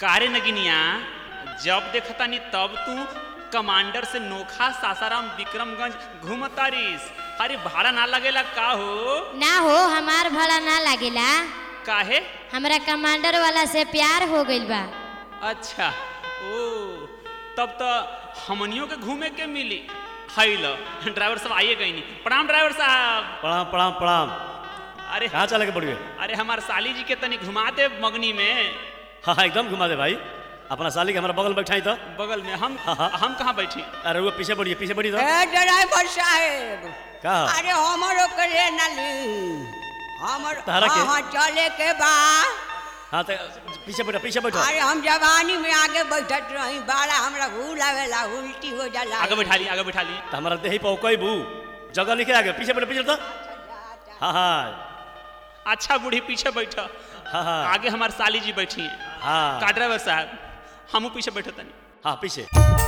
कारे नगिनिया जब देखतानी तब तू कमांडर से नोखा सासाराम विक्रमगंज घूमतारिस। अरे भाड़ा ना लगेला का हो? ना हो, हमार भाड़ा ना लागेला। काहे? हमरा कमांडर वाला से प्यार हो गइल बा। अच्छा ओ, तब तो हमनियों के घूमे के मिली। हाई लो ड्राइवर साहब आइए कहीं नहीं। प्रणाम ड्राइवर साहब। प्रणाम प्रणाम प्रणाम। अरे कहाँ चले के पड़िए? अरे हमार साली जी के तनी घुमा दे मगनी में। हाँ हाँ एकदम घुमा दे भाई। अपना साली के हमारा बगल बैठाई तो बगल में हम हाँ। हम कहाँ बैठी? अरे वो पीछे बढ़िए पीछे बढ़िए तो ड्राइवर साहेब का अरे हमरो के ले नाली हमर तारा के? हाँ चले के बा। हाँ तो पीछे बैठो। अरे हम जवानी में आगे बैठत रही, बाड़ा हमरा भूल आवेला, उल्टी हो जाला। आगे बैठा ली तो हमारा देही पौकई बू जगह लिखे आगे पीछे तो हाँ हाँ अच्छा बूढ़ी पीछे बैठा। हाँ हाँ आगे हमार साली जी बैठी हैं। हाँ का ड्राइवर साहब हमू पीछे बैठे तनी। हाँ पीछे।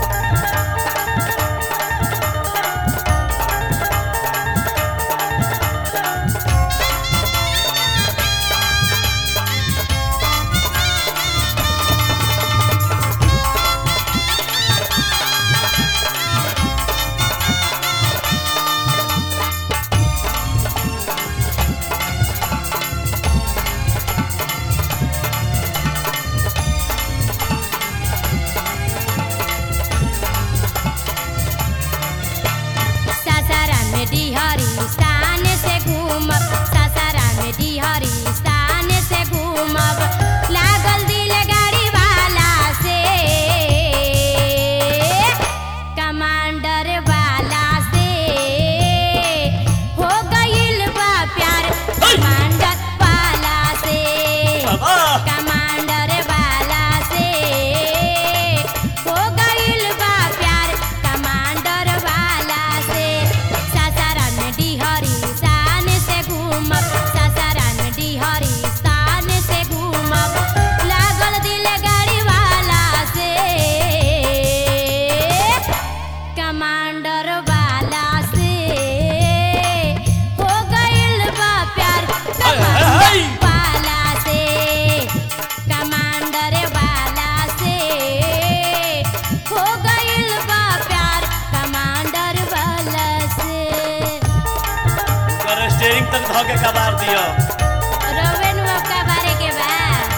तक धोके कबार दियो रोवेनु आपका बारे के बा।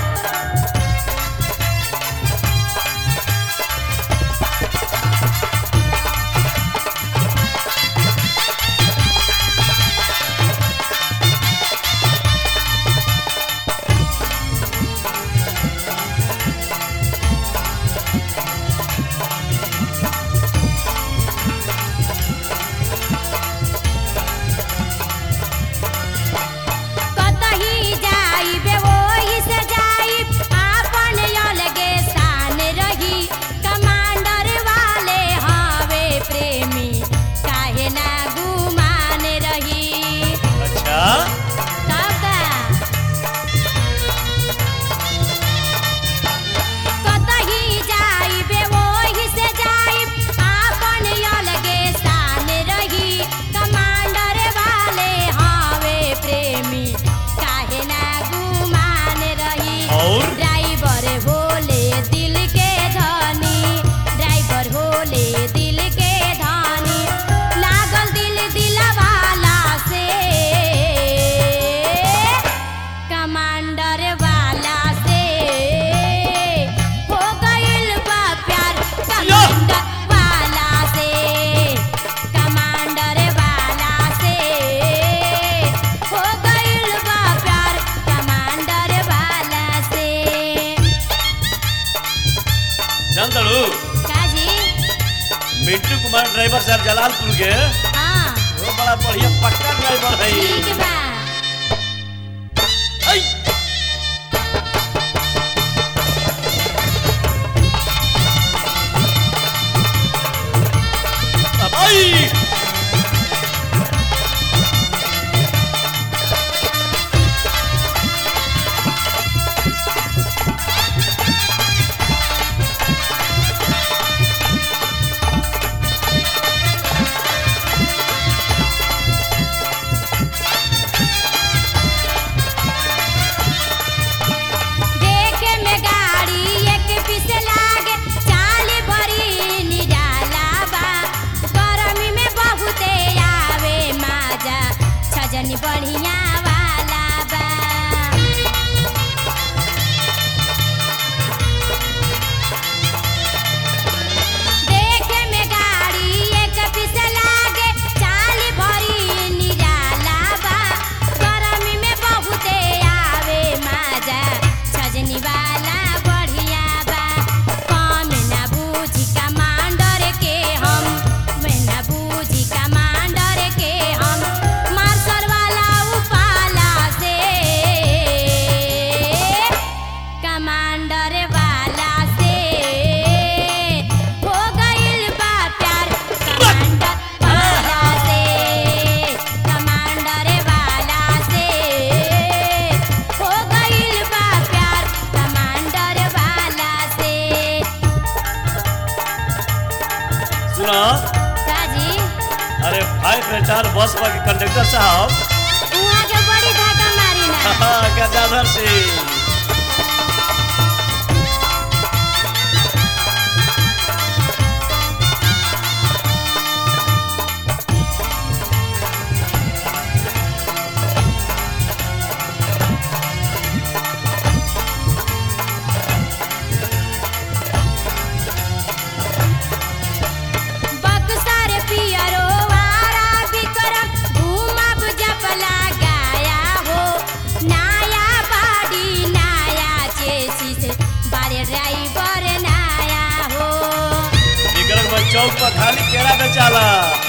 मिंटू कुमार ड्राइवर साहब जलालपुर के। हाँ वो बड़ा बढ़िया पक्का ड्राइवर है। ठीक बा। कमांडर वाला से हो गइल बा प्यार कमांडर वाला से कमांडर वाला से हो गइल बा प्यार कमांडर वाला से। सुना काजी अरे 5 बस के कंडक्टर साहब उहाँ के बड़ी धक्का मारी ना गदाधर सिंह बक्सर पियरो वारा विक्रम घूमब जपला गाया हो नया बाड़ी नया चेसिस बारे ड्राइवर नया हो। विक्रम चौक पर खाली केरा बेचाला।